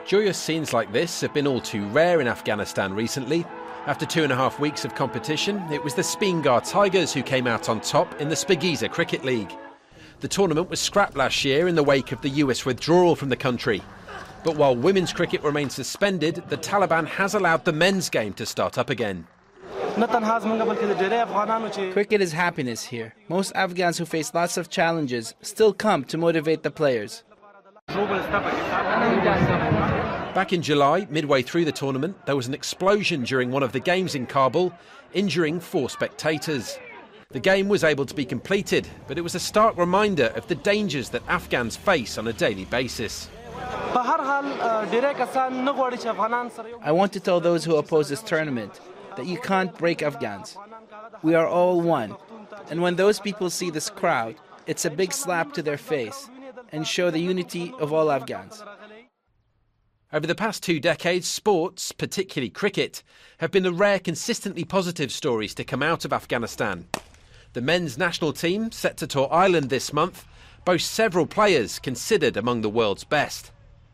Joyous scenes like this have been all too rare in Afghanistan recently. After 2.5 weeks of competition, it was the Spingar Tigers who came out on top in the Spigisa Cricket League. The tournament was scrapped last year in the wake of the US withdrawal from the country. But while women's cricket remains suspended, the Taliban has allowed the men's game to start up again. Cricket is happiness here. Most Afghans who face lots of challenges still come to motivate the players. Back in July, midway through the tournament, there was an explosion during one of the games in Kabul, injuring 4 spectators. The game was able to be completed, but it was a stark reminder of the dangers that Afghans face on a daily basis. I want to tell those who oppose this tournament that you can't break Afghans. We are all one. And when those people see this crowd, it's a big slap to their face and show the unity of all Afghans. Over the past 2 decades, sports, particularly cricket, have been the rare consistently positive stories to come out of Afghanistan. The men's national team, set to tour Ireland this month, boasts several players considered among the world's best.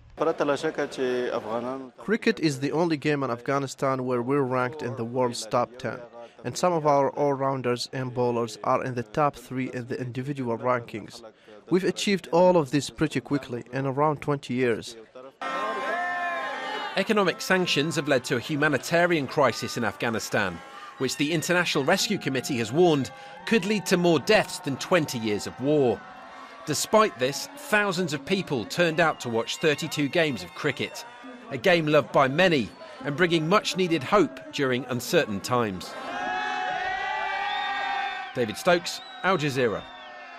Cricket is the only game in Afghanistan where we're ranked in the world's top 10, and some of our all-rounders and bowlers are in the top 3 in the individual rankings. We've achieved all of this pretty quickly in around 20 years. Economic sanctions have led to a humanitarian crisis in Afghanistan, which the International Rescue Committee has warned could lead to more deaths than 20 years of war. Despite this, thousands of people turned out to watch 32 games of cricket, a game loved by many and bringing much-needed hope during uncertain times. David Stokes, Al Jazeera.